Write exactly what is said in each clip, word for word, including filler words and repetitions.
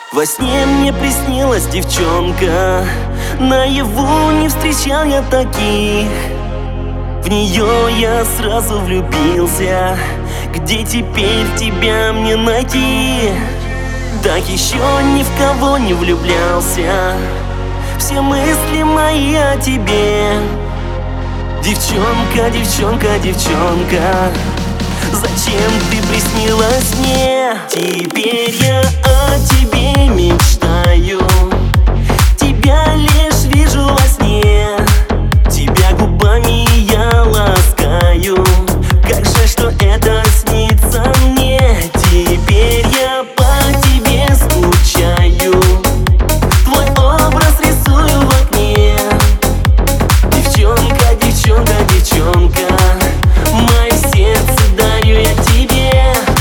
Во сне мне приснилась девчонка, наяву не встречал я таких. В нее я сразу влюбился, где теперь тебя мне найти? Так еще ни в кого не влюблялся, все мысли мои о тебе. Девчонка, девчонка, девчонка, зачем ты приснилась мне? Теперь я о тебе мечтаю, тебя лишь вижу во сне. Тебя губами я ласкаю, как жаль, что это снится мне. Теперь я по тебе скучаю, твой образ рисую в окне. Девчонка, девчонка, девчонка, мое сердце дарю я тебе.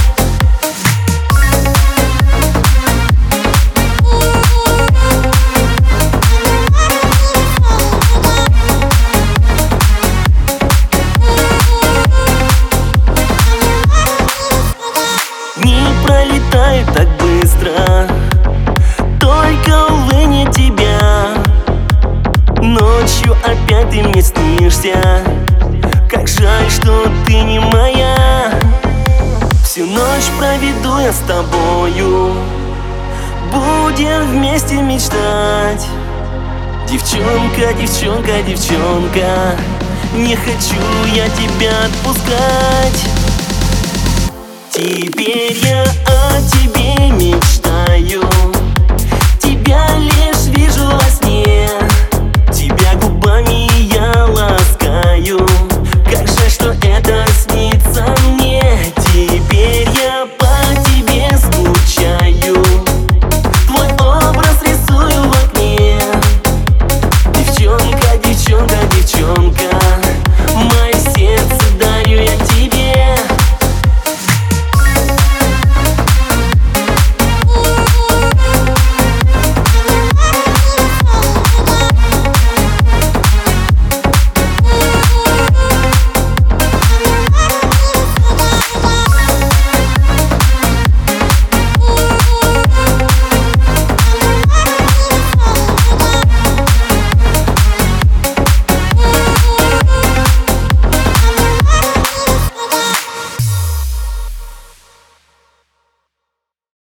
Дни пролетают так быстро, только, увы, не тебя. Ночью опять ты мне снишься, как жаль, что ты не моя. Всю ночь проведу я с тобою, будем вместе мечтать. Девчонка, девчонка, девчонка, не хочу я тебя отпускать. Теперь я о тебе